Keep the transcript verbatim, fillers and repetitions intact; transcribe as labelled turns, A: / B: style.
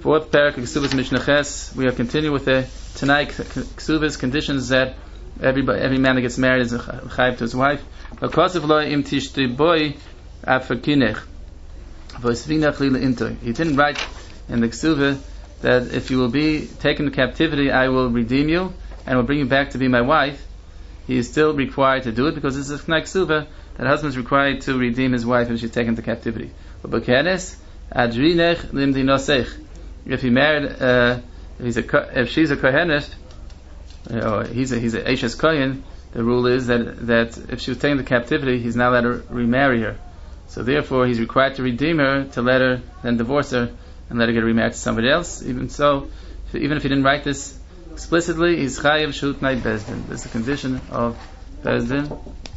A: Fourth parak of Ksubas Mishnah Ches. We are continuing with the Tanai Ksubas conditions that everybody, every man that gets married is a chayiv to his wife. He didn't write in the Ksubah that if you will be taken to captivity, I will redeem you and will bring you back to be my wife. He is still required to do it because this is a Tanai Ksubah that husband is required to redeem his wife if she's taken to captivity. If he married, uh, if, he's a, if she's a kohenet, or he's a he's a Eishes Kohen, the rule is that that if she was taken to captivity, he's not allowed to remarry her. So therefore, he's required to redeem her, to let her, then divorce her, and let her get remarried to somebody else. Even so, even if he didn't write this explicitly, he's chayiv shut nai bezdin. This is a condition of bezdin.